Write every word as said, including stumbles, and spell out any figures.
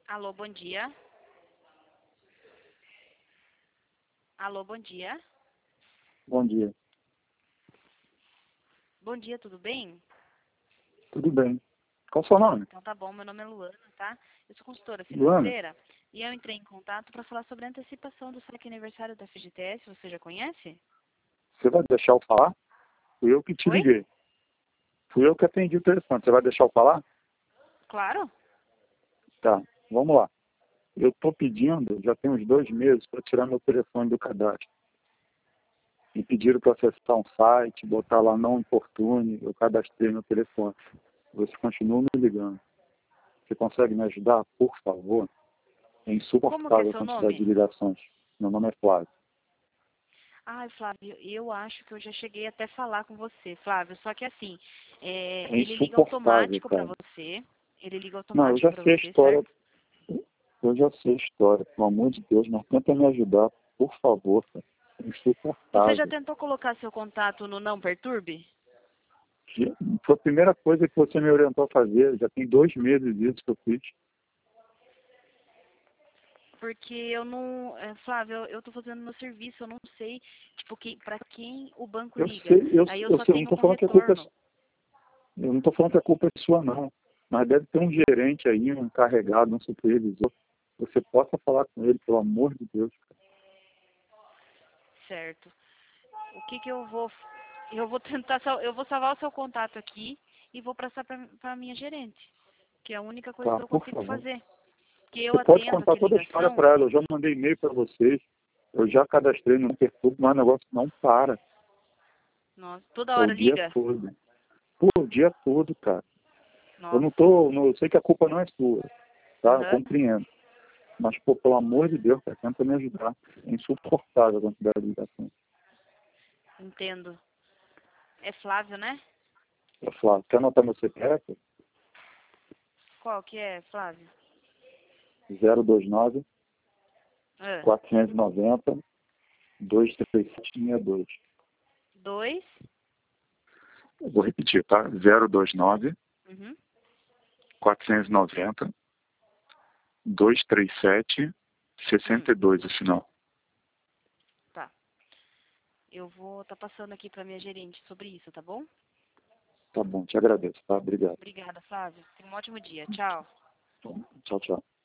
Alô, bom dia. Alô, bom dia. Bom dia. Bom dia, tudo bem? Tudo bem. Qual o seu nome? Então tá bom, meu nome é Luana, tá? Eu sou consultora Luana? financeira e eu entrei em contato para falar sobre a antecipação do saque aniversário da F G T S. Você já conhece? Você vai deixar eu falar? Fui eu que te Oi? liguei. Fui eu que atendi o telefone. Você vai deixar eu falar? Claro. Tá, vamos lá. Eu estou pedindo, já tem uns dois meses, para tirar meu telefone do cadastro. Me pediram para acessar um site, botar lá não importune, eu cadastrei meu telefone. Você continua me ligando. Você consegue me ajudar, por favor? É Como que é insuportável a seu quantidade de nome? ligações. Meu nome é Flávio. Ai, Flávio, eu acho que eu já cheguei até a falar com você, Flávio. Só que assim, é, É ele liga insuportável, automático para cara. você. Ele liga Não, eu automático já para sei a você, história. certo? Eu já sei a história, pelo amor de Deus, mas tenta me ajudar, por favor, cara. É Você já insuportável. tentou colocar seu contato no Não Perturbe? Já- Foi a primeira coisa que você me orientou a fazer, já tem dois meses isso que eu fiz. Porque eu não, é, Flávio, eu, eu tô fazendo meu serviço, eu não sei, tipo, que, para quem o banco Eu liga. sei, eu, Aí eu eu só sei, eu não tenho estou como falando que a culpa é, retorno. su- eu não estou falando que a culpa é sua, não. Mas deve ter um gerente aí, um encarregado, um supervisor. Você possa falar com ele, pelo amor de Deus, cara. Certo. O que que eu vou, eu vou tentar, sal- eu vou salvar o seu contato aqui e vou passar para minha gerente, que é a única coisa Tá, que eu por consigo favor. fazer. Que eu Você pode atendo contar aqui toda a história ligação. para ela. Eu já mandei e-mail para vocês. Eu já cadastrei no Perturbo, mas o negócio não para. Nossa, toda É o hora dia liga? todo. Pô, o dia todo, cara. Eu não Nossa. tô, não, eu sei que a culpa não é sua, tá? Eu Aham. compreendo. Mas, pô, pelo amor de Deus, cara, tenta me ajudar. É insuportável a quantidade de ligações. Entendo. É Flávio, né? Eu falo, quer anotar meu C P F? Qual que é, Flávio? zero dois nove, Ah, quatrocentos e noventa, dois três sete seis dois. dois. Eu vou repetir, tá? zero dois nove, Uhum. quatrocentos e noventa, dois três sete, Hum, sessenta e dois o final. tá. Eu vou estar passando aqui para minha gerente sobre isso, tá bom? Tá bom, te agradeço, tá? Obrigado. Obrigada, Flávio. Tenha um ótimo dia. Tchau. Tchau, tchau.